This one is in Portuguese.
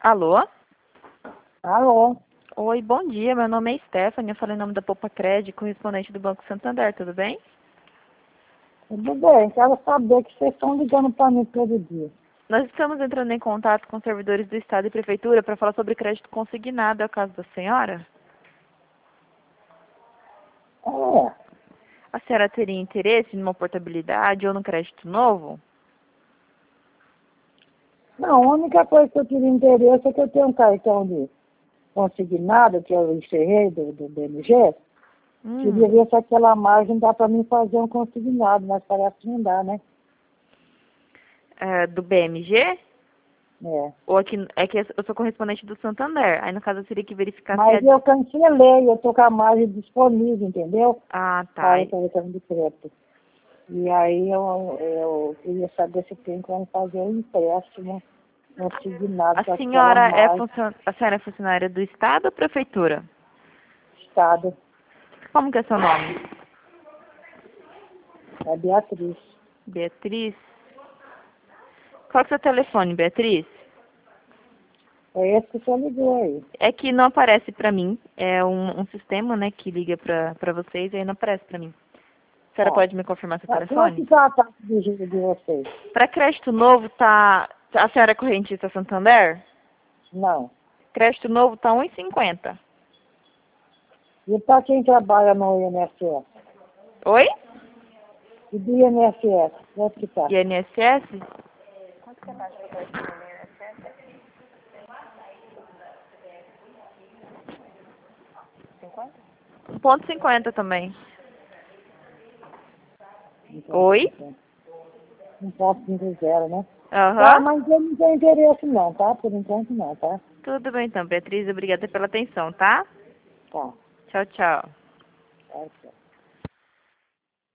Alô? Alô, Oi, bom dia. Meu nome é Stephanie. Eu falei em nome da Poupa Crédito, correspondente do Banco Santander. Tudo bem? tudo bem? Quero saber que vocês estão ligando para mim todo dia. Nós estamos entrando em contato com servidores do Estado e Prefeitura para falar sobre crédito consignado. É o caso da senhora? É, A senhora teria interesse numa portabilidade ou num crédito novo? não, a única coisa que eu tive interesse é que eu tenho um cartão de consignado, que eu encerrei do BMG. Queria ver se aquela margem dá para mim fazer um consignado, mas parece que não dá, né? Do BMG? É. Ou aqui, é que eu sou correspondente do Santander. Aí, no caso, eu teria que verificar Mas se é... eu cancelei, eu estou com a margem disponível, entendeu? Ah, tá. Para o cartão de crédito. E aí eu queria saber se tem como fazer um empréstimo consignado com A aquela senhora margem a senhora é funcionária do Estado ou Prefeitura? Estado. Como que é seu nome? É Beatriz. Beatriz? Qual que é o seu telefone, Beatriz? É esse que você ligou aí. É que não aparece pra mim. É um sistema, né, que liga pra vocês e aí não aparece pra mim. A senhora Tá. pode me confirmar seu Quanto telefone? que tá a taxa de juros de vocês? Para crédito novo tá... A senhora é correntista Santander? Não. Crédito novo tá 1,50. E para quem trabalha no INSS? Oi? E do INSS? Quanto que tá? INSS? 1,50 também. Oi? 1,50, né? Tá, Aham. mas eu não tenho interesse não, tá? Por enquanto não, tá? Tudo bem então, Beatriz. Obrigada pela atenção, tá? Tá. Tchau, tchau. Tá, tchau.